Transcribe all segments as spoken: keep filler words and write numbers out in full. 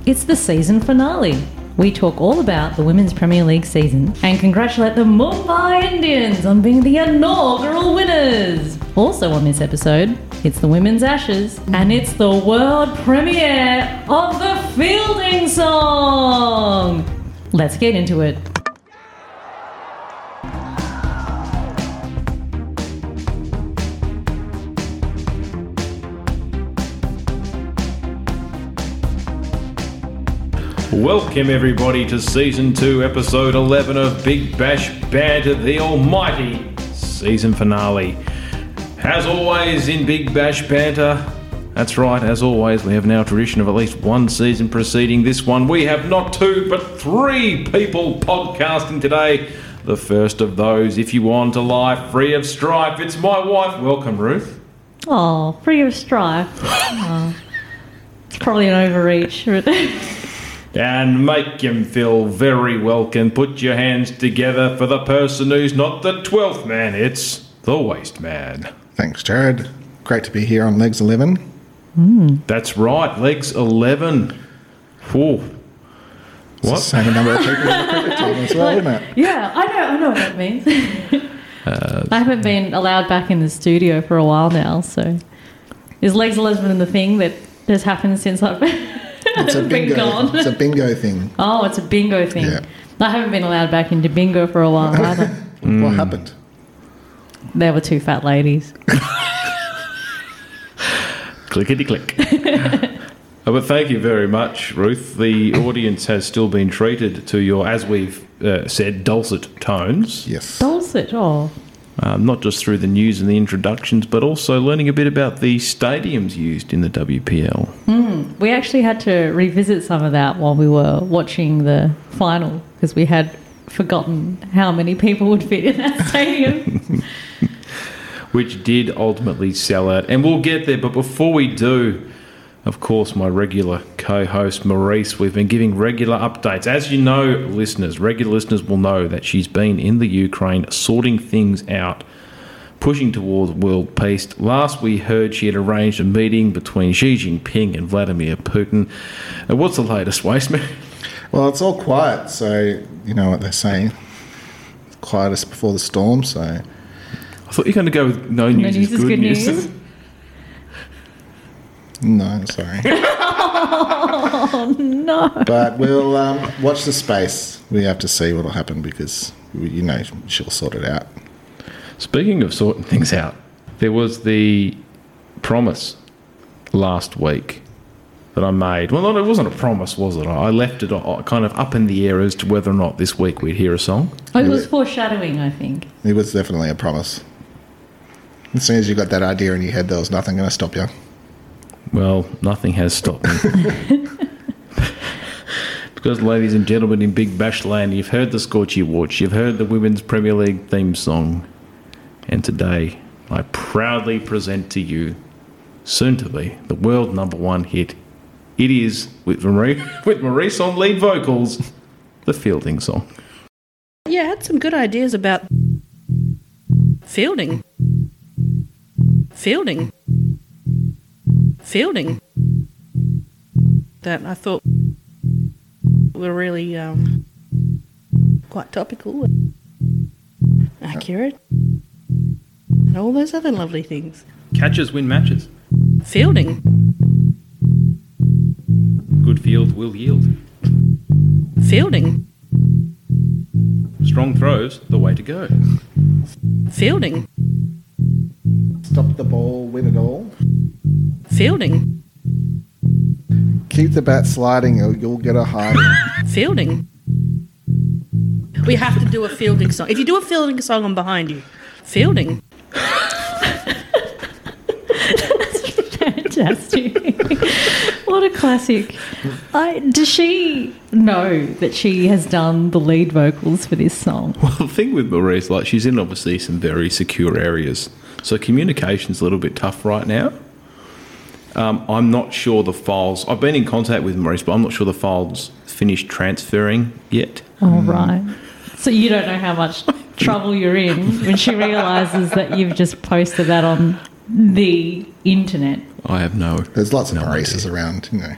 It's the season finale. We talk all about the Women's Premier League season and congratulate the Mumbai Indians on being the inaugural winners. Also on this episode, it's the Women's Ashes and it's the world premiere of the Fielding song. Let's get into it. Welcome everybody to Season two, Episode eleven of Big Bash Banter, the almighty season finale. As always in Big Bash Banter, that's right, as always, we have now a tradition of at least one season preceding this one. We have not two, but three people podcasting today. The first of those, if you want a life free of strife, it's my wife. Welcome, Ruth. Oh, free of strife. Oh, it's probably an overreach. And make him feel very welcome. Put your hands together for the person who's not the twelfth man. It's the Waste Man. Thanks, Jared. Great to be here on Legs eleven. Mm. That's right, Legs eleven. Whoa. It's What? the same number of people in the cricket team as well, isn't it? Yeah, I know, I know what that means. uh, I haven't been allowed back in the studio for a while now, so is Legs eleven the thing that has happened since I've It's a been bingo. gone? It's a bingo thing. Oh, it's a bingo thing. Yeah. I haven't been allowed back into bingo for a while either. What happened? There were two fat ladies. Clickety click. Oh, but thank you very much, Ruth. The audience has still been treated to your, as we've uh, said, dulcet tones. Yes. Dulcet, oh. Um, not just through the news and the introductions, but also learning a bit about the stadiums used in the W P L. Mm, we actually had to revisit some of that while we were watching the final because we had forgotten how many people would fit in that stadium. Which did ultimately sell out. And we'll get there, but before we do, of course, my regular co-host, Maurice, we've been giving regular updates. As you know, listeners, regular listeners will know that she's been in the Ukraine sorting things out, pushing towards world peace. Last we heard she had arranged a meeting between Xi Jinping and Vladimir Putin. And what's the latest, Wasteman? Well, it's all quiet, so you know what they're saying. Quietest before the storm, so... I thought you were going to go with no news, news is is good, good news. news. No, sorry. Oh, no. But we'll um, watch the space. We have to see what will happen because, we, you know, she'll sort it out. Speaking of sorting things out, there was the promise last week that I made. Well, no, it wasn't a promise, was it? I left it kind of up in the air as to whether or not this week we'd hear a song. Oh, it was foreshadowing, I think. It was definitely a promise. As soon as you got that idea in your head, there was nothing going to stop you. Well, nothing has stopped me. Because, ladies and gentlemen, in Big Bash Land, you've heard the Scorchy Watch, you've heard the Women's Premier League theme song, and today I proudly present to you, soon to be, the world number one hit. It is, with Marie, with Maurice on lead vocals, the Fielding song. Yeah, I had some good ideas about fielding. Fielding. Fielding. That I thought were really um, quite topical, accurate, and all those other lovely things. Catchers win matches. Fielding. Good field will yield. Fielding. Strong throws, the way to go. Fielding. Stop the ball, win it all. Fielding. Keep the bat sliding, or you'll get a high. Fielding. We have to do a fielding song. If you do a fielding song, I'm behind you. Fielding. Fantastic. What a classic. I, does she know that she has done the lead vocals for this song? Well, the thing with Maurice, like, she's in obviously some very secure areas, so communication's a little bit tough right now. Um, I'm not sure the files... I've been in contact with Maurice, but I'm not sure the files finished transferring yet. Oh, right. So you don't know how much trouble you're in when she realises that you've just posted that on the internet. I have no... There's lots of no Maurices idea. around, you know.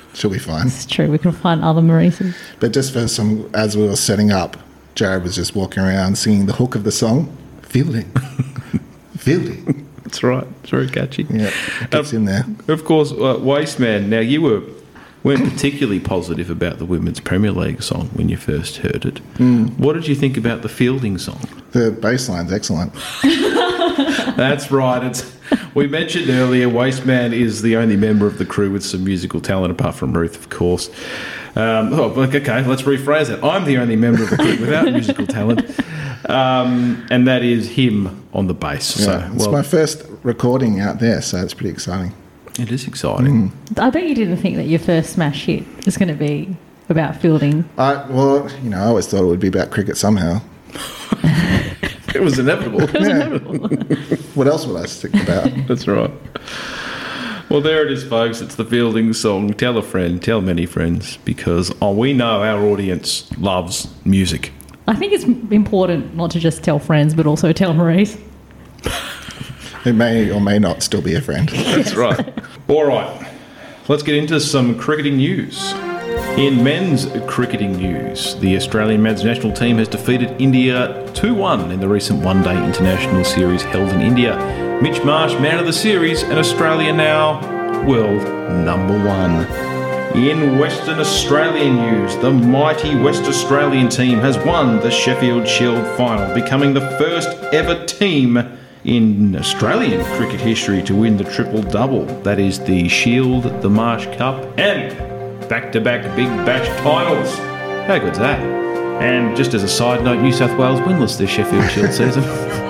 She'll be fine. It's true. We can find other Marises. But just for some, as we were setting up, Jared was just walking around singing the hook of the song, Fielding. Fielding. That's right. It's very catchy. Yeah, it gets Um, in there. Of course, uh, Wasteman. Now, you were weren't particularly positive about the Women's Premier League song when you first heard it. Mm. What did you think about the Fielding song? The bass line's excellent. That's right. It's we mentioned earlier. Wasteman is the only member of the crew with some musical talent, apart from Ruth, of course. Um, oh, okay. Let's rephrase it. I'm the only member of the crew without musical talent, um, and that is him on the bass. Yeah, So, it's well, my first recording out there, so it's pretty exciting. it is exciting. I bet you didn't think that your first smash hit was going to be about fielding. I, well, you know, I always thought it would be about cricket somehow. It was inevitable. What else would I stick about? That's right. Well, there it is, folks. It's the Fielding song. Tell a friend, tell many friends, because oh, we know our audience loves music. I think it's important not to just tell friends, but also tell Maurice. It may or may not still be a friend. That's right. All right. Let's get into some cricketing news. In men's cricketing news, the Australian men's national team has defeated India two one in the recent one-day international series held in India. Mitch Marsh, man of the series, and Australia now world number one. In Western Australian news, the mighty West Australian team has won the Sheffield Shield final, becoming the first ever team in Australian cricket history to win the triple-double. That is the Shield, the Marsh Cup, and back-to-back Big Bash titles. How good's that? And just as a side note, New South Wales winless this Sheffield Shield season.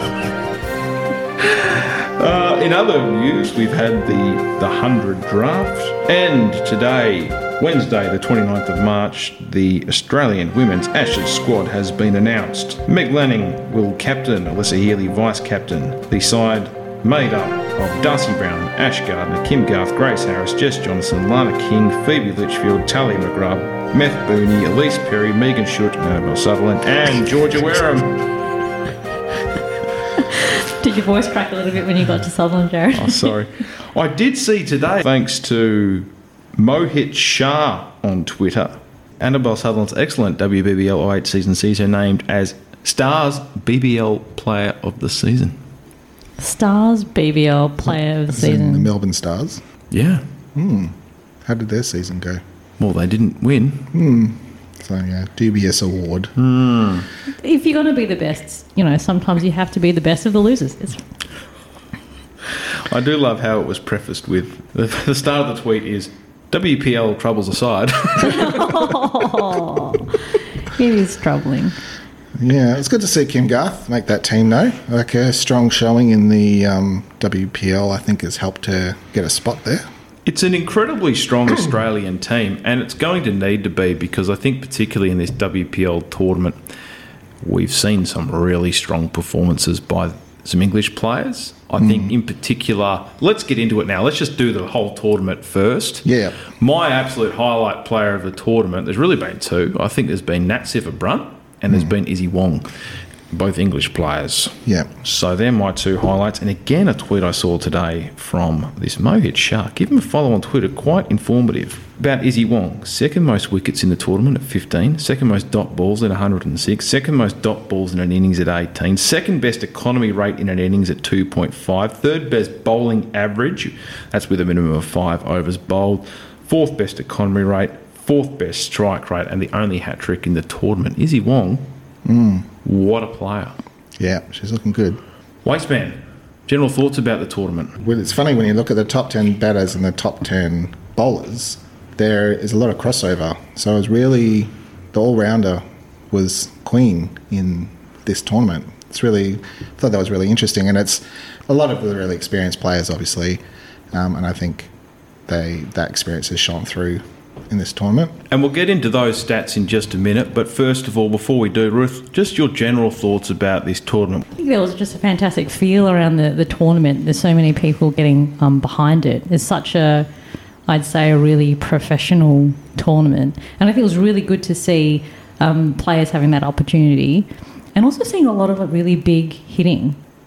uh, in other news, we've had the, the one hundred draft. And today, Wednesday, the twenty-ninth of March, the Australian women's Ashes squad has been announced. Meg Lanning will captain, Alyssa Healy vice-captain. The side made up of Darcy Brown, Ash Gardner, Kim Garth, Grace Harris, Jess Johnson, Lana King, Phoebe Litchfield, Talia McGrath, Meth Booney, Elise Perry, Megan Schutt, Annabelle Sutherland, and Georgia Wareham. Did your voice crack a little bit when you got to Sutherland, Jared? Oh, sorry. I did see today, thanks to Mohit Shah on Twitter, Annabelle Sutherland's excellent W B B L oh eight season sees her named as Stars B B L Player of the Season. Stars B B L Player of the As in Season. the Melbourne Stars. Yeah. How did their season go? Well, they didn't win. So, yeah, dubious award. If you're going to be the best, you know, sometimes you have to be the best of the losers. It's, I do love how it was prefaced with the, the start of the tweet is W P L troubles aside. oh, it is troubling. Yeah, it's good to see Kim Garth make that team, though. Like, her strong showing in the um, W P L, I think, has helped her get a spot there. It's an incredibly strong Australian team, and it's going to need to be because I think particularly in this W P L tournament, we've seen some really strong performances by some English players. I think in particular, let's get into it now. Let's just do the whole tournament first. Yeah. My absolute highlight player of the tournament, there's really been two. I think there's been Nat Siver-Brunt and there's been Izzy Wong, both English players. Yeah. So they're my two highlights. And again, a tweet I saw today from this Mohit Shah. Give him a follow on Twitter, quite informative. About Izzy Wong, second most wickets in the tournament at fifteen, second most dot balls at one hundred six, second most dot balls in an innings at eighteen, second best economy rate in an innings at two point five, third best bowling average, that's with a minimum of five overs bowled, fourth best economy rate, fourth best strike rate, and the only hat-trick in the tournament. Izzy Wong, mm. what a player. Yeah, she's looking good. Wasteman, general thoughts about the tournament? Well, it's funny when you look at the top ten batters and the top ten bowlers, there is a lot of crossover. So it was really, the all-rounder was queen in this tournament. It's really, I thought that was really interesting. And it's a lot of the really experienced players, obviously. Um, and I think they that experience has shone through in this tournament. And we'll get into those stats in just a minute. But first of all, before we do, Ruth, just your general thoughts about this tournament. I think there was just a fantastic feel around the, the tournament. There's so many people getting um, behind it. It's such a, I'd say, a really professional tournament. And I think it was really good to see um, players having that opportunity and also seeing a lot of like, really big hitting.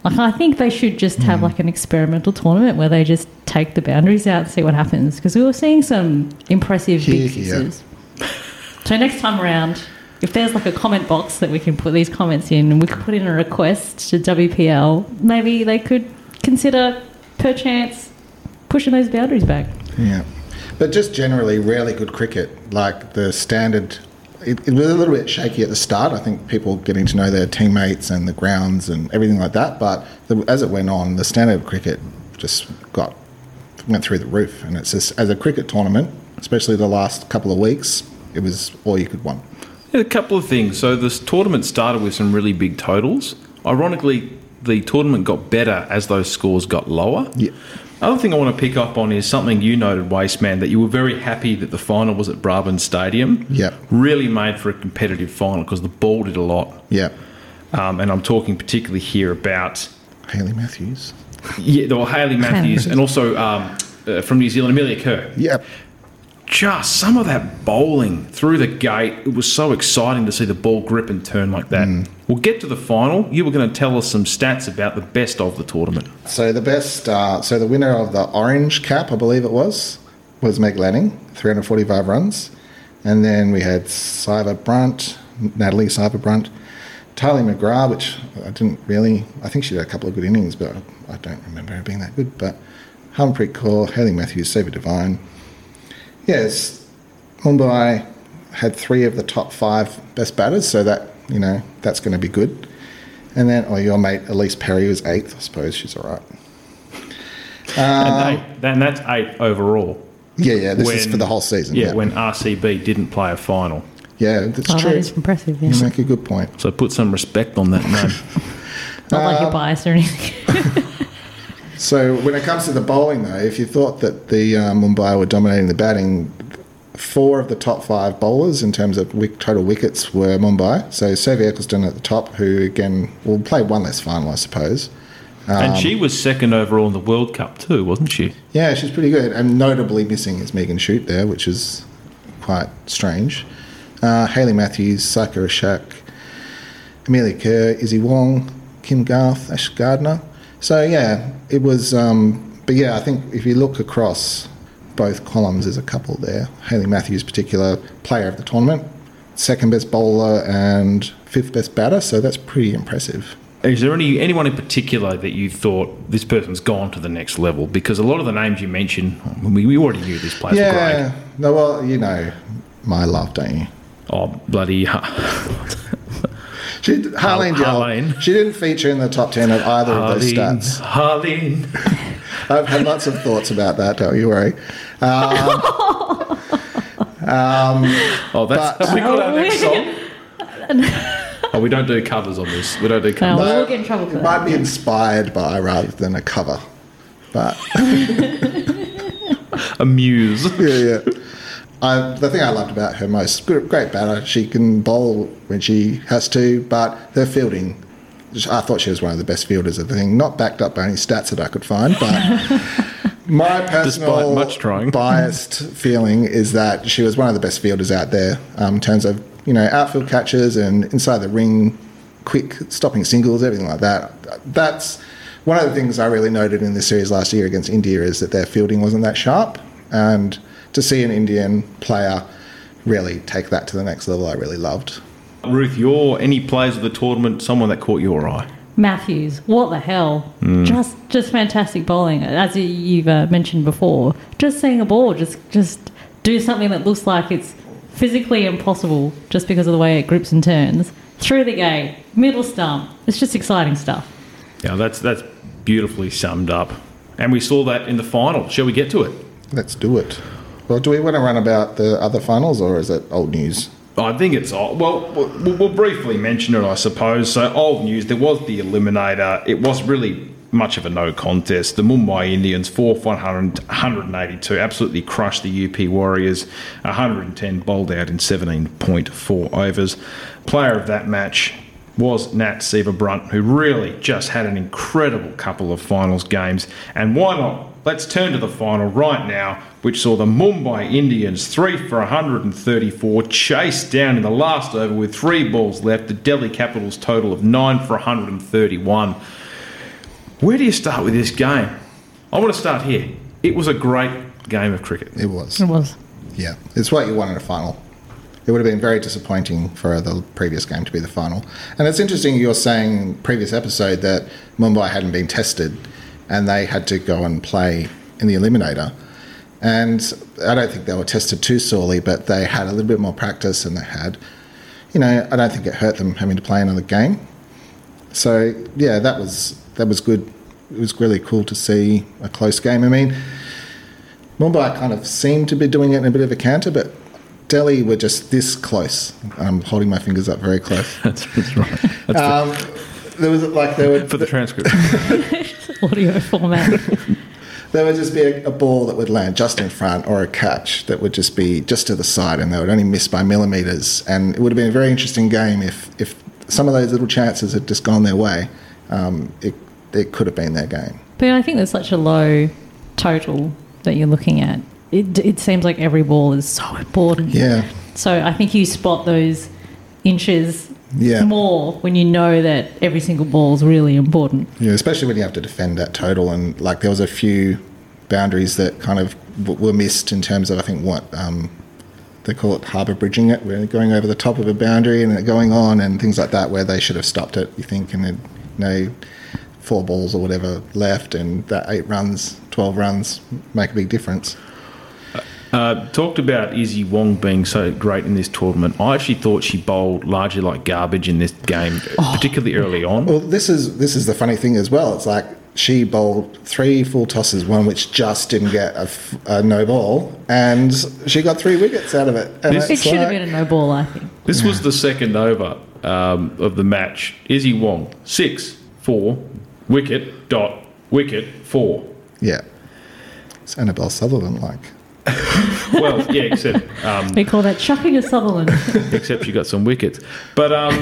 Like, I think they should just have Mm. like an experimental tournament where they just take the boundaries out and see what happens, because we were seeing some impressive Here, big here. sixes. So next time around, if there's like a comment box that we can put these comments in, and we could put in a request to W P L, maybe they could consider, perchance, pushing those boundaries back. Yeah. But just generally, really good cricket. Like the standard, it, it was a little bit shaky at the start. I think people getting to know their teammates and the grounds and everything like that. But the, as it went on, the standard of cricket just got went through the roof. And it's just, as a cricket tournament, especially the last couple of weeks, it was all you could want. A couple of things. So this tournament started with some really big totals. Ironically, the tournament got better as those scores got lower. Yeah. Other thing I want to pick up on is something you noted, Wasteman, that you were very happy that the final was at Brabant Stadium. Yep. Really made for a competitive final because the ball did a lot. Yeah. Um, and I'm talking particularly here about Hayley Matthews. yeah, well, Hayley Matthews and also um, uh, from New Zealand, Amelia Kerr. Yep. Just some of that bowling through the gate, it was so exciting to see the ball grip and turn like that. Mm. We'll get to the final. You were going to tell us some stats about the best of the tournament. So the best, uh, so the winner of the Orange Cap, I believe it was, was Meg Lanning, three hundred forty-five runs. And then we had Cyber Brunt, Natalie Cyber Brunt, Tylee McGrath, which I didn't really, I think she had a couple of good innings, but I don't remember her being that good. But Harmanpreet Kaur, Hayley Matthews, Saber Devine. Yes, Mumbai had three of the top five best batters, so that, you know, that's going to be good. And then, oh, your mate Elise Perry was eighth. I suppose she's all right. and, eight, and that's eight overall. Yeah, yeah, this When- is for the whole season. Yeah, Yeah, when R C B didn't play a final. yeah that's Oh, true. that is impressive, yeah. You make a good point. So put some respect on that name. Not like Uh, you're biased or anything. So when it comes to the bowling, though, if you thought that the uh, Mumbai were dominating the batting, four of the top five bowlers in terms of wick, total wickets were Mumbai. So Sophie Eccleston at the top, who again will play one less final, I suppose. and she was second overall in the World Cup too, wasn't she? Yeah, she's pretty good. And notably missing is Megan Shute there, which is quite strange. Uh, Hayley Matthews, Saika Rashak, Amelia Kerr, Izzy Wong, Kim Garth, Ash Gardner. So, yeah, it was... Um, but, yeah, I think if you look across both columns, there's a couple there. Hayley Matthews, particular player of the tournament, second best bowler and fifth best batter, so that's pretty impressive. Is there any anyone in particular that you thought this person's gone to the next level? Because a lot of the names you mentioned, we, we already knew these players were Yeah, great. no, well, you know my love, don't you? Oh, bloody... She, Harleen Gill, Harleen. she didn't feature in the top ten of either of those Harleen, stats. Harleen. I've had lots of thoughts about that, don't you worry. Um, um, Oh, that's... But- have we got our Oh, next we- song? Oh, we don't do covers on this. We don't do No, covers. we'll get in trouble for it that. might be inspired by rather than a cover. But, Amuse. yeah, yeah. I, the thing I loved about her most, good- great batter, she can bowl when she has to, but her fielding, I thought she was one of the best fielders of the thing. Not backed up by any stats that I could find, but my personal Despite much trying. biased feeling is that she was one of the best fielders out there um, in terms of, you know, outfield catches and inside the ring, quick stopping singles, everything like that. That's one of the things I really noted in this series last year against India, is that their fielding wasn't that sharp, and to see an Indian player really take that to the next level, I really loved. Ruth, your any players of the tournament, someone that caught your eye? Matthews, what the hell? Just just fantastic bowling. As you- you've uh, mentioned before, just seeing a ball, just just do something that looks like it's physically impossible just because of the way it grips and turns. Through the gate, middle stump. It's just exciting stuff. Yeah, that's that's beautifully summed up. And we saw that in the final. Shall we get to it? Let's do it. Well, do we want to run about the other finals, or is it old news? I think it's old. Well, we'll, we'll briefly mention it, I suppose. So, old news, there was the eliminator. It was really much of a no contest. The Mumbai Indians, four for one hundred, one hundred eighty-two, absolutely crushed the U P Warriors. one hundred ten bowled out in seventeen point four overs. Player of that match was Nat Seaver Brunt, who really just had an incredible couple of finals games. And why not? Let's turn to the final right now, which saw the Mumbai Indians, three for one hundred thirty-four, chased down in the last over with three balls left. The Delhi Capitals total of nine for one hundred thirty-one. Where do you start with this game? I want to start here. It was a great game of cricket. It was. It was. Yeah, it's what you want in a final. It would have been very disappointing for the previous game to be the final. And it's interesting you're saying in the previous episode that Mumbai hadn't been tested and they had to go and play in the eliminator. And I don't think they were tested too sorely, but they had a little bit more practice and they had, you know, I don't think it hurt them having to play another game. So, yeah, that was that was good. It was really cool to see a close game. I mean, Mumbai kind of seemed to be doing it in a bit of a canter, but Delhi were just this close. I'm holding my fingers up very close. That's, that's right. That's um, there was like there would for the transcript. Audio format. There would just be a, a ball that would land just in front, or a catch that would just be just to the side, and they would only miss by millimetres. And it would have been a very interesting game if if some of those little chances had just gone their way. Um, it it could have been their game. But I think there's such a low total that you're looking at. It, it seems like every ball is so important. Yeah. So I think you spot those inches Yeah. more when you know that every single ball is really important. Yeah, especially when you have to defend that total. And like there was a few boundaries that kind of w- were missed in terms of, I think, what um, they call it harbour bridging it, where they're going over the top of a boundary and it going on and things like that, where they should have stopped it, you think, and then, you know, four balls or whatever left, and that eight runs, twelve runs make a big difference. Uh, talked about Izzy Wong being so great in this tournament. I actually thought she bowled largely like garbage in this game, Oh. particularly early on. Well, this is this is the funny thing as well. It's like she bowled three full tosses, one which just didn't get a, f- a no ball, and she got three wickets out of it. And This- It it's should have like- been a no ball, I think. This was the second over um, of the match. Izzy Wong, six, four, wicket, dot, wicket, four. Yeah. It's Annabelle Sutherland like. Well, yeah, except um, We call that chucking a Sutherland. except she got some wickets. But um,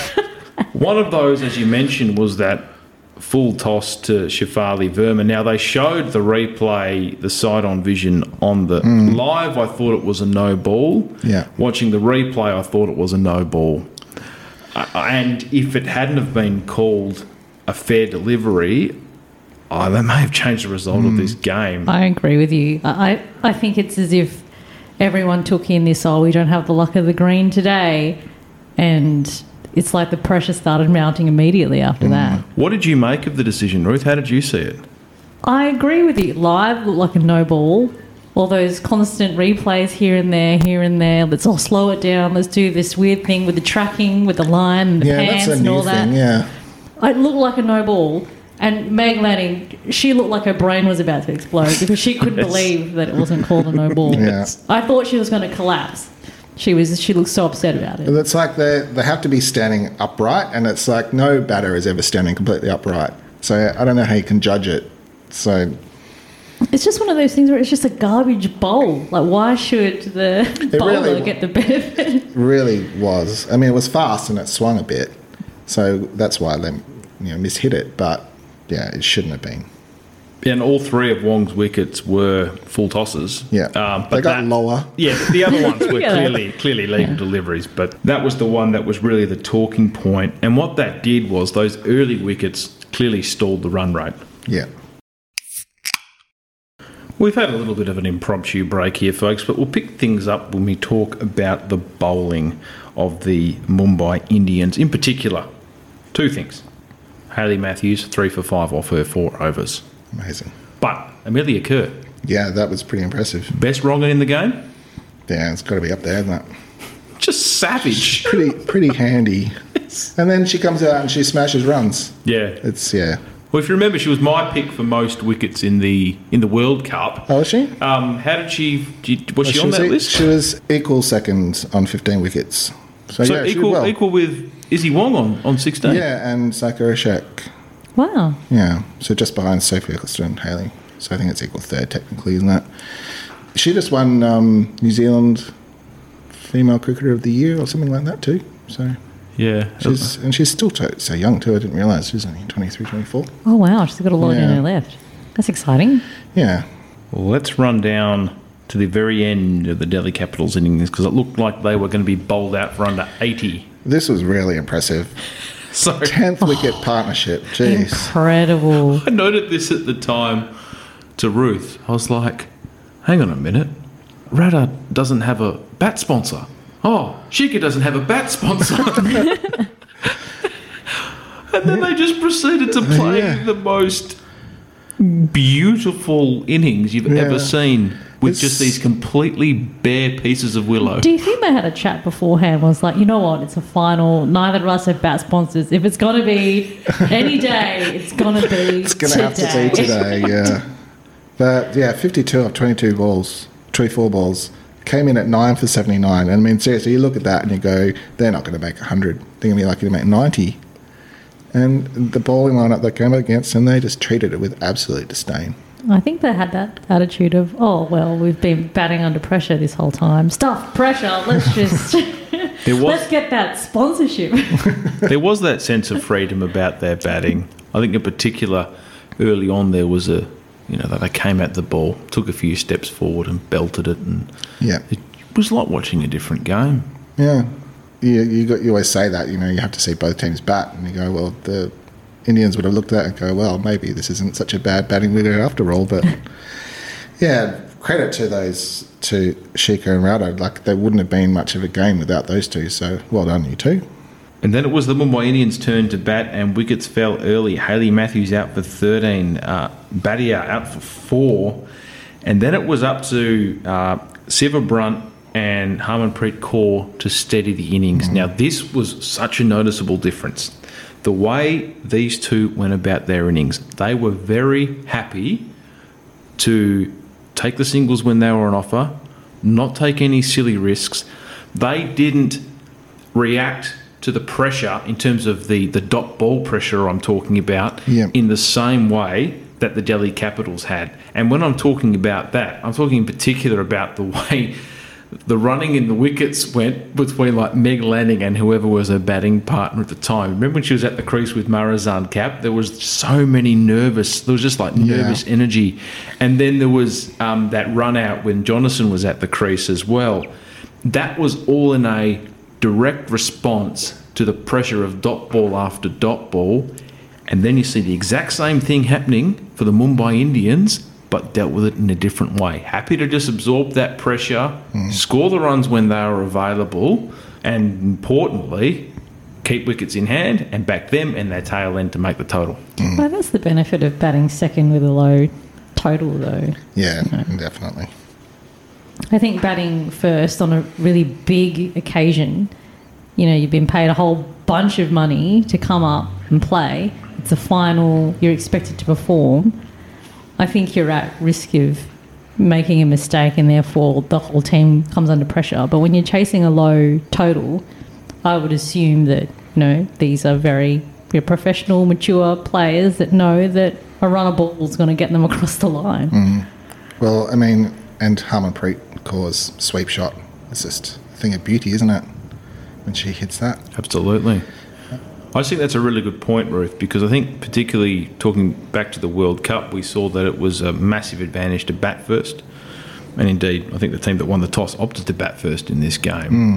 one of those, as you mentioned, was that full toss to Shafali Verma. Now, they showed the replay, the side-on vision on the live. I thought it was a no ball. Yeah. Watching the replay, I thought it was a no ball. Uh, and if it hadn't have been called a fair delivery, oh, they may have changed the result of this game. I agree with you. I, I think it's as if everyone took in this, oh, we don't have the luck of the green today. And it's like the pressure started mounting immediately after that. What did you make of the decision, Ruth? How did you see it? I agree with you. Live looked like a no ball. All those constant replays here and there, here and there. Let's all slow it down. Let's do this weird thing with the tracking, with the line and the Yeah, pants that's a and all new that. thing, yeah. It looked like a no ball. And Meg Lanning, she looked like her brain was about to explode because she couldn't Yes. believe that it wasn't called a no ball. Yeah. I thought she was going to collapse. She was. She looked so upset about it. It's like they they have to be standing upright, and it's like no batter is ever standing completely upright. So I don't know how you can judge it. So It's just one of those things where it's just a garbage bowl. Like, why should the bowler really- get the benefit? really was. I mean, it was fast and it swung a bit, so that's why they you know mishit it. But yeah, it shouldn't have been. And all three of Wong's wickets were full tosses. Yeah, um, they got lower. Yeah, the other ones were Yeah. clearly clearly legal deliveries, but that was the one that was really the talking point. And what that did was those early wickets clearly stalled the run rate. Yeah. We've had a little bit of an impromptu break here, folks, but we'll pick things up when we talk about the bowling of the Mumbai Indians. In particular, two things. Hayley Matthews, three for five off her four overs. Amazing. But Amelia Kerr, Yeah, that was pretty impressive. best wronger in the game? Yeah, it's got to be up there, isn't it? Just savage. Pretty, pretty handy. And then she comes out and she smashes runs. Yeah. It's yeah. Well, if you remember, she was my pick for most wickets in the in the World Cup. Oh, was she? Um, how did she? Did, was Well, she on was that e- list? She was equal second on fifteen wickets. So, so yeah, she did equal well. equal with Izzy Wong on, on sixteen. Yeah, and Sakura Shek. Wow. Yeah, so just behind Sophie Eccleston and Hayley. So I think it's equal third technically, isn't it? She just won um, New Zealand Female Cricketer of the Year or something like that too. So Yeah. she's and she's still to, so young too. I didn't realise she's only twenty-three, twenty-four. Oh, wow. She's got a lot in Yeah. her left. That's exciting. Yeah, Well, let's run down to the very end of the Delhi Capitals innings because it looked like they were going to be bowled out for under eighty. this was really impressive. So tenth wicket partnership. Jeez. Incredible. I noted this at the time to Ruth. I was like, hang on a minute. Radha doesn't have a bat sponsor. Oh, Shika doesn't have a bat sponsor. And then they just proceeded to play Yeah. the most beautiful innings you've Yeah. ever seen with It's- just these completely bare pieces of willow. Do you think they had a chat beforehand? Was like, you know what? It's a final. Neither of us have bat sponsors. If it's gonna be any day, it's gonna be. It's going to have to be today, yeah. But yeah, fifty-two of twenty-two balls, twenty-four balls, came in at nine for seventy-nine. And I mean, seriously, you look at that and you go, they're not going to make one hundred. They're going to be lucky to make ninety. And the bowling lineup they came up against, and they just treated it with absolute disdain. I think they had that attitude of, oh well, we've been batting under pressure this whole time. Stuff pressure. Let's just There was- let's get that sponsorship. There was that sense of freedom about their batting. I think in particular, early on there was a, you know, that they came at the ball, took a few steps forward and belted it, and Yeah. it was like watching a different game. Yeah. You, you, got, you always say that, you know, you have to see both teams bat, and you go, well, the Indians would have looked at it and go, well, maybe this isn't such a bad batting leader after all. But yeah, credit to those, to Shika and Radha. Like, there wouldn't have been much of a game without those two. So well done, you two. And then it was the Mumbai Indians' turn to bat, and wickets fell early. Haley Matthews out for thirteen, uh, Bhatia out for four, and then it was up to uh, Siva Brunt and Harmanpreet Kaur to steady the innings. Now, this was such a noticeable difference. The way these two went about their innings, they were very happy to take the singles when they were on offer, not take any silly risks. They didn't react to the pressure in terms of the, the dot ball pressure I'm talking about Yeah. in the same way that the Delhi Capitals had. And when I'm talking about that, I'm talking in particular about the way the running in the wickets went between like Meg Lanning and whoever was her batting partner at the time. Remember when she was at the crease with Marazan Cap? There was so many nervous, there was just like nervous Yeah. energy. And then there was um, that run out when Jonathan was at the crease as well. That was all in a direct response to the pressure of dot ball after dot ball. And then you see the exact same thing happening for the Mumbai Indians, but dealt with it in a different way. Happy to just absorb that pressure, score the runs when they are available, and importantly, keep wickets in hand and back them and their tail end to make the total. Well, that's the benefit of batting second with a low total, though. Yeah, definitely. I think batting first on a really big occasion, you know, you've been paid a whole bunch of money to come up and play. It's a final, you're expected to perform. I think you're at risk of making a mistake and therefore the whole team comes under pressure. But when you're chasing a low total, I would assume that, you know, these are very you know, professional, mature players that know that a run of ball is going to get them across the line. Mm. Well, I mean, and Harmanpreet Kaur's sweep shot is just a thing of beauty, isn't it? When she hits that. Absolutely. I just think that's a really good point, Ruth, because I think particularly talking back to the World Cup, we saw that it was a massive advantage to bat first. And indeed, I think the team that won the toss opted to bat first in this game. Mm.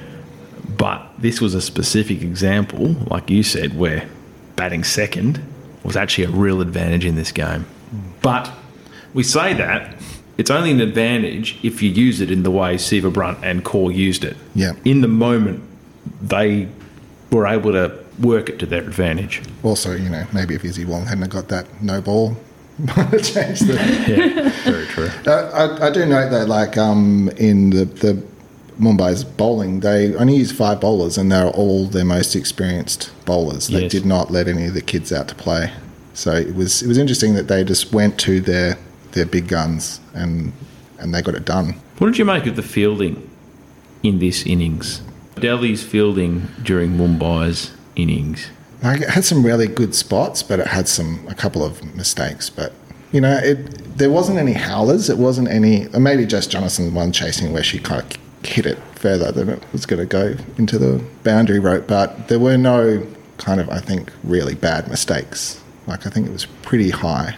But this was a specific example, like you said, where batting second was actually a real advantage in this game. But we say that it's only an advantage if you use it in the way Siva Brunt and Kaur used it. Yeah. In the moment, they were able to work it to their advantage. Also, you know, maybe if Izzy Wong hadn't got that no ball, might have changed the... Yeah, very true. Uh, I, I do note that, like, um, in the, the Mumbai's bowling, they only used five bowlers, and they're all their most experienced bowlers. They Yes. did not let any of the kids out to play. So it was it was interesting that they just went to their their big guns and and they got it done. What did you make of the fielding in this innings? Delhi's fielding during Mumbai's innings. Like, it had some really good spots, but it had some a couple of mistakes. But you know, it there wasn't any howlers. It wasn't any. Or maybe just Jonathan one chasing where she kind of hit it further than it was going to go into the boundary rope. But there were no kind of, I think, really bad mistakes. Like, I think it was pretty high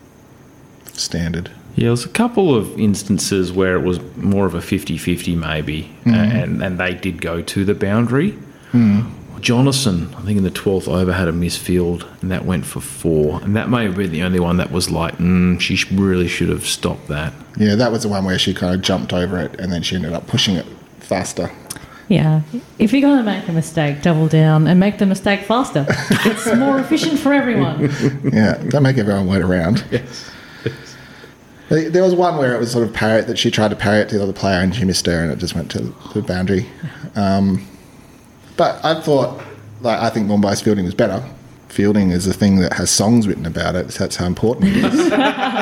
standard. Yeah, there was a couple of instances where it was more of a fifty-fifty maybe, Mm. uh, and, and they did go to the boundary. Mm. Jonathan, I think in the twelfth over, had a misfield, and that went for four. And that may have been the only one that was like, mm, she sh- really should have stopped that. Yeah, that was the one where she kind of jumped over it and then she ended up pushing it faster. Yeah. If you're going to make a mistake, double down and make the mistake faster. It's more efficient for everyone. Yeah, don't make everyone wait around. Yes. There was one where it was sort of parry that she tried to parry it to the other player and she missed her and it just went to the boundary. Um, but I thought, like, I think Mumbai's fielding was better. Fielding is a thing that has songs written about it. That's how important it is.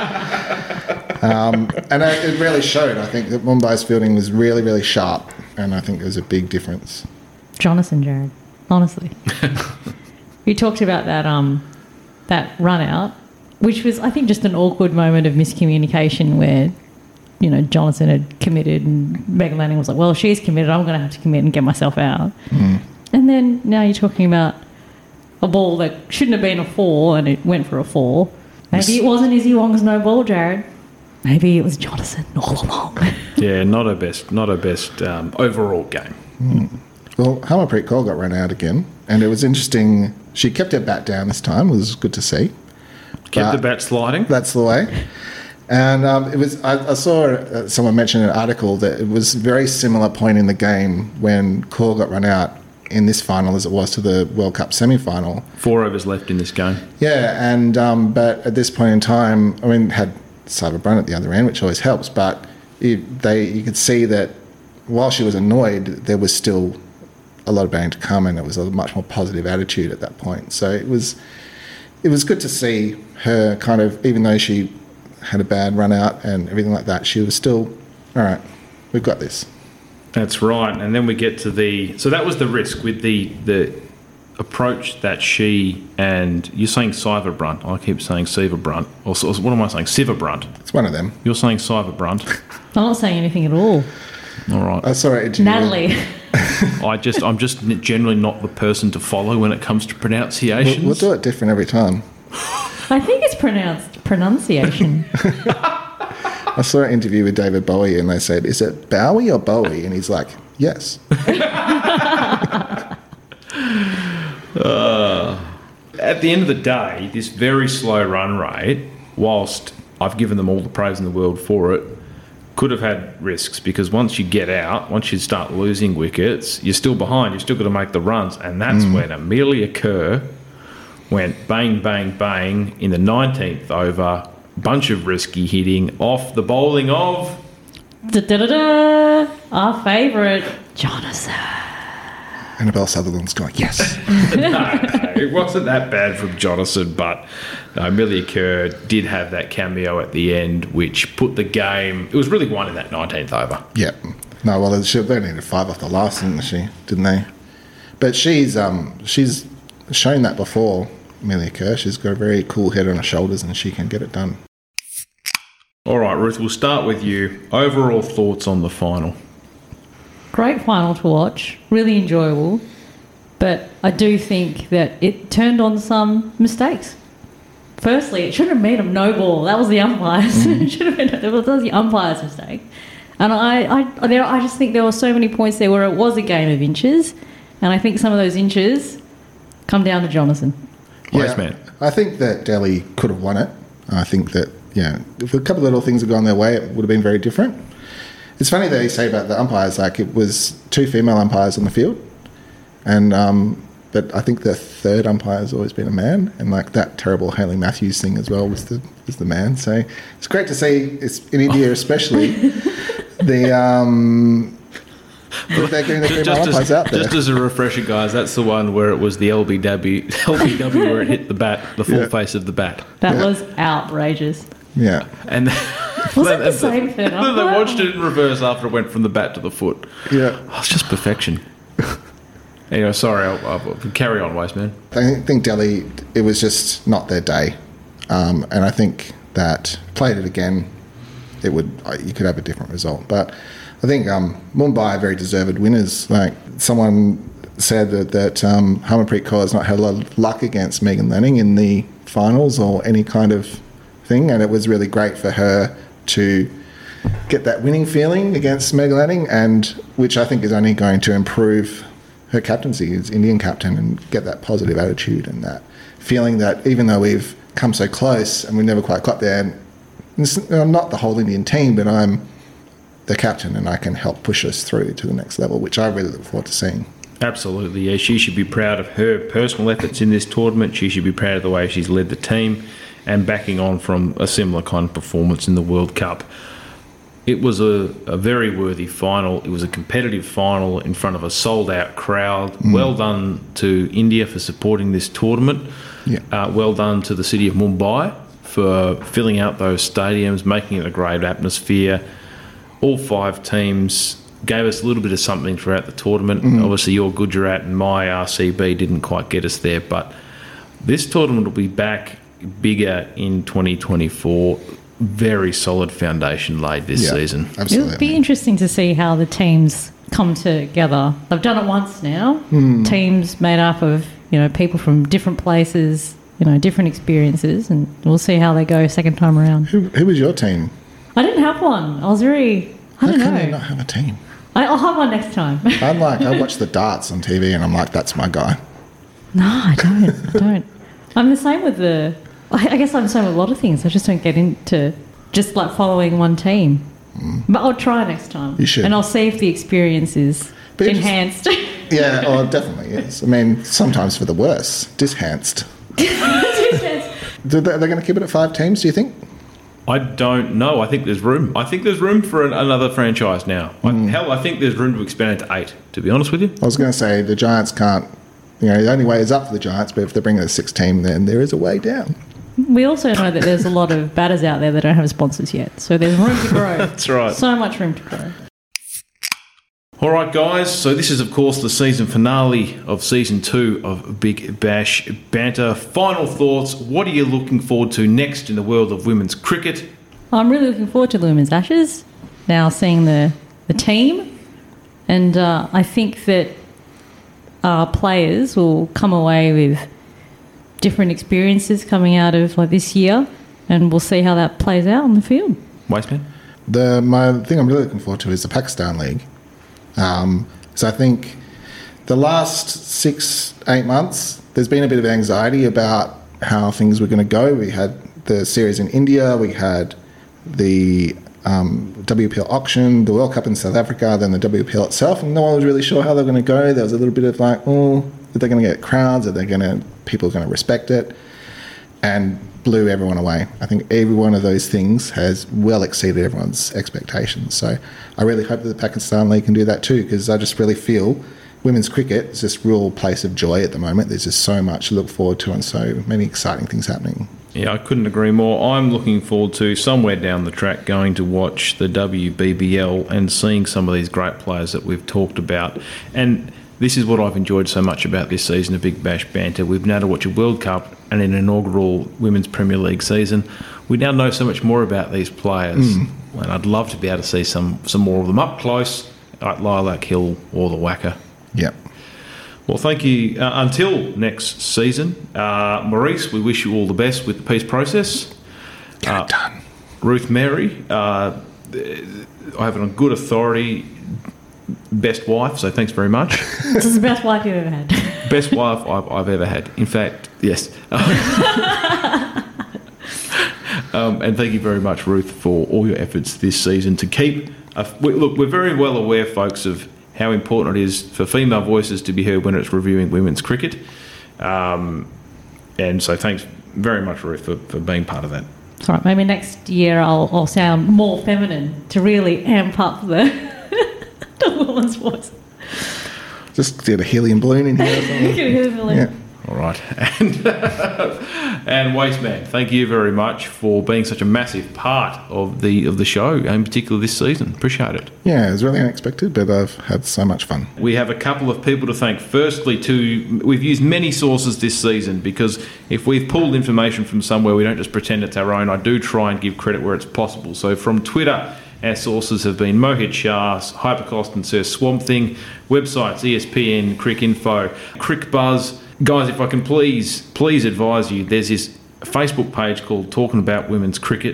um, and it really showed. I think that Mumbai's fielding was really, really sharp, and I think there was a big difference. Jonathan, Jared, honestly. You talked about that um, that run out, which was, I think, just an awkward moment of miscommunication where, you know, Jonathan had committed and Megan Lanning was like, well, if she's committed, I'm going to have to commit and get myself out. Mm. And then now you're talking about a ball that shouldn't have been a four and it went for a four. Maybe it wasn't Izzy Wong's no ball, Jared. Maybe it was Jonathan all along. Yeah, not her best, not her best um, overall game. Mm. Well, Harmanpreet Kaur got run out again, and it was interesting. She kept her bat down this time. It was good to see. Kept But the bat sliding. That's the way. And um, it was. I, I saw uh, someone mention in an article that it was a very similar point in the game when Kaur got run out in this final as it was to the World Cup semi-final. Four overs left in this game. Yeah, and um, but at this point in time, I mean, had Sava Brunt at the other end, which always helps. But it, they, you could see that while she was annoyed, there was still a lot of batting to come, and it was a much more positive attitude at that point. So it was, it was good to see her kind of, even though she had a bad run out and everything like that, she was still, all right, we've got this. That's right. And then we get to the... So that was the risk with the the approach that she and... You're saying Siva Brunt. I keep saying Siva Brunt. Or, or what am I saying? Siva Brunt. It's one of them. You're saying Siva Brunt. I'm not saying anything at all. All right. I saw it. Natalie. I just, I'm just generally not the person to follow when it comes to pronunciations. We'll, we'll do it different every time. I think it's pronounced pronunciation. I saw an interview with David Bowie and they said, is it Bowie or Bowie? And he's like, yes. uh, at the end of the day, this very slow run rate, whilst I've given them all the praise in the world for it, could have had risks because once you get out, once you start losing wickets, you're still behind. You've still got to make the runs. And that's mm. when Amelia Kerr went bang, bang, bang in the nineteenth over. Bunch of risky hitting off the bowling of... Da-da-da-da, our favourite, Jonathan. Annabelle Sutherland's going, yes. no, no, it wasn't that bad from Jonathan, but no, Amelia Kerr did have that cameo at the end, which put the game... It was really won in that nineteenth over. Yeah. No, well, she, they needed five off the last, didn't she? Didn't they? But she's um she's shown that before, Amelia Kerr. She's got a very cool head on her shoulders and she can get it done. All right, Ruth, we'll start with you. Overall thoughts on the final? Great final to watch. Really enjoyable. But I do think that it turned on some mistakes. Firstly, it shouldn't have made a no ball. That was the umpires. Mm. It should have been, that was the umpire's mistake. And I, I, there, I just think there were so many points there where it was a game of inches. And I think some of those inches come down to Jonathan. Yes, Yeah, man. I think that Delhi could have won it. I think that, yeah, if a couple of little things had gone their way, it would have been very different. It's funny that you say about the umpires, like it was two female umpires on the field. And, um, but I think the third umpire has always been a man. And like that terrible Hayley Matthews thing as well was the, was the man. So it's great to see, it's in India especially, the, um, they're getting the female just, umpires as, out there. just as a refresher, guys, that's the one where it was the L B W, L B W where it hit the bat, the full Yeah. face of the bat. That Yeah. was outrageous. Yeah. And Was it the same thing? Then they watched it in reverse after it went from the bat to the foot. Yeah. Oh, it's just perfection. Anyway, sorry, I'll, I'll carry on, Wasteman. I think Delhi, it was just not their day. Um, and I think that played it again, it would you could have a different result. But I think um, Mumbai are very deserved winners. Like someone said that, that um, Harmanpreet Kaur has not had a lot of luck against Megan Lanning in the finals or any kind of thing. And it was really great for her to get that winning feeling against Megan Lanning, and which I think is only going to improve her captaincy as Indian captain and get that positive attitude and that feeling that even though we've come so close and we never quite got there, and it's, I'm not the whole Indian team, but I'm the captain and I can help push us through to the next level, which I really look forward to seeing. Absolutely, yeah. She should be proud of her personal efforts in this tournament. She should be proud of the way she's led the team and backing on from a similar kind of performance in the World Cup. It was a, a very worthy final. It was a competitive final in front of a sold-out crowd. Mm. Well done to India for supporting this tournament. Yeah. Uh, well done to the city of Mumbai for filling out those stadiums, making it a great atmosphere. All five teams gave us a little bit of something throughout the tournament. Mm. Obviously, your Gujarat and my R C B didn't quite get us there, but this tournament will be back bigger in twenty twenty-four. Very solid foundation laid this yeah, season. Absolutely. It'll be interesting to see how the teams come together. They've done it once now. Mm. Teams made up of, you know, people from different places, you know, different experiences, and we'll see how they go second time around. Who, who was your team? I didn't have one. I was very, I how don't can know. you not have a team? I, I'll have one next time. I'm like, I watch the darts on T V and I'm like, that's my guy. No, I don't. I don't. I'm the same with the... I, I guess I'm the same with a lot of things. I just don't get into just like following one team. Mm. But I'll try next time. You should. And I'll see if the experience is but enhanced. Yeah, oh, definitely is. I mean, sometimes for the worse. Dishanced. They're going to keep it at five teams, do you think? I don't know. I think there's room. I think there's room for an, another franchise now. Mm. I, hell, I think there's room to expand it to eight, to be honest with you. I was going to say the Giants can't, you know, the only way is up for the Giants, but if they're bringing a six team, then there is a way down. We also know that there's a lot of batters out there that don't have sponsors yet, so there's room to grow. That's right. So much room to grow. All right, guys. So this is, of course, the season finale of season two of Big Bash Banter. Final thoughts. What are you looking forward to next in the world of women's cricket? I'm really looking forward to the Women's Ashes. Now seeing the the team, and uh, I think that our players will come away with different experiences coming out of like this year, and we'll see how that plays out on the field. Wasteman? The my thing I'm really looking forward to is the Pakistan League. Um, so I think the last six, eight months, there's been a bit of anxiety about how things were going to go. We had the series in India, we had the um, W P L auction, the World Cup in South Africa, then the W P L itself, and no one was really sure how they were going to go. There was a little bit of like, oh, are they going to get crowds? Are they going to, people are going to respect it? And blew everyone away. I think every one of those things has well exceeded everyone's expectations. So I really hope that the Pakistan League can do that too, because I just really feel women's cricket is this real place of joy at the moment. There's just so much to look forward to and so many exciting things happening. Yeah, I couldn't agree more. I'm looking forward to somewhere down the track going to watch the W B B L and seeing some of these great players that we've talked about. And this is what I've enjoyed so much about this season of Big Bash Banter. We've now to watch a World Cup and an inaugural Women's Premier League season. We now know so much more about these players. Mm. And I'd love to be able to see some, some more of them up close, like Lilac Hill or the Wacker. Yep. Well, thank you. Uh, until next season, uh, Maurice, we wish you all the best with the peace process. Get uh, it done. Ruth Mary, uh, I have it on good authority, best wife, so thanks very much. This is the best wife you've ever had. Best wife I've, I've ever had. In fact, yes. um, and thank you very much, Ruth, for all your efforts this season to keep... Uh, we, look, we're very well aware, folks, of how important it is for female voices to be heard when it's reviewing women's cricket. Um, and so thanks very much, Ruth, for, for being part of that. That's right. Maybe next year I'll, I'll sound more feminine to really amp up the, the woman's voice. Just get a helium balloon in here or something. Get a helium balloon. Yeah. All right. And, and Wasteman, thank you very much for being such a massive part of the of the show, in particular this season. Appreciate it. Yeah, it was really unexpected, but I've had so much fun. We have a couple of people to thank. Firstly, to we've used many sources this season, because if we've pulled information from somewhere, we don't just pretend it's our own. I do try and give credit where it's possible. So from Twitter, our sources have been Mohit Shah, Hypercost and Sir Swamp Thing, websites E S P N, Cricinfo, Crickbuzz. Guys, if I can please, please advise you, there's this Facebook page called Talking About Women's Cricket.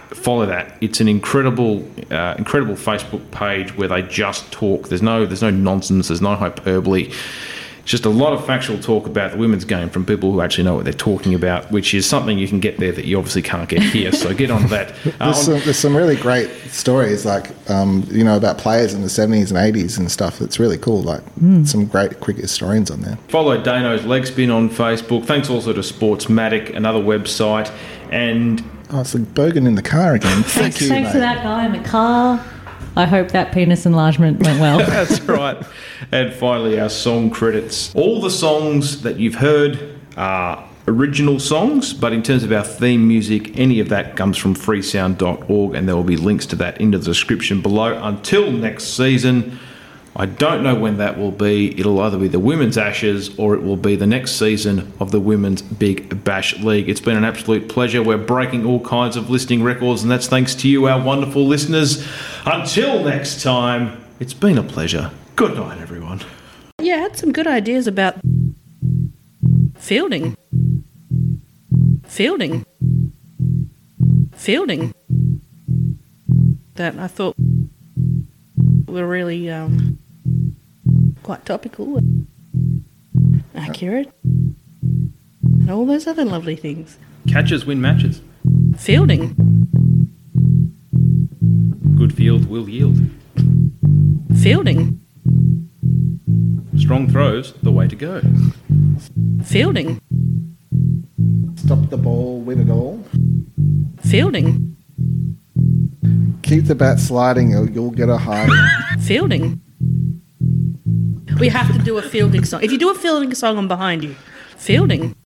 follow that. It's an incredible, uh, incredible Facebook page where they just talk. There's no, there's no nonsense. There's no hyperbole. It's just a lot of factual talk about the women's game from people who actually know what they're talking about, which is something you can get there that you obviously can't get here. So get on to that. Uh, There's, some, there's some really great stories, like um, you know, about players in the seventies and eighties and stuff. That's really cool. Like some great cricket historians on there. Follow Dano's Leg Spin on Facebook. Thanks also to Sportsmatic, another website, and Oh, it's like Bergen in the car again. Thank Thanks, you, thanks mate. to that guy in the car. I hope that penis enlargement went well. that's right. And finally, our song credits. All the songs that you've heard are original songs, but in terms of our theme music, any of that comes from freesound dot org, and there will be links to that in the description below. Until next season, I don't know when that will be. It'll either be the Women's Ashes or it will be the next season of the Women's Big Bash League. It's been an absolute pleasure. We're breaking all kinds of listening records, and that's thanks to you, our wonderful listeners. Until next time, it's been a pleasure. Good night, everyone. Yeah, I had some good ideas about fielding. Fielding. Fielding. That I thought were really um, quite topical, accurate, and all those other lovely things. Catchers win matches. Fielding. Good field will yield. Fielding. Strong throws, the way to go. Fielding. Stop the ball, win it all. Fielding. Keep the bat sliding, or you'll get a high. Fielding. We have to do a fielding song. If you do a fielding song, I'm behind you. Fielding.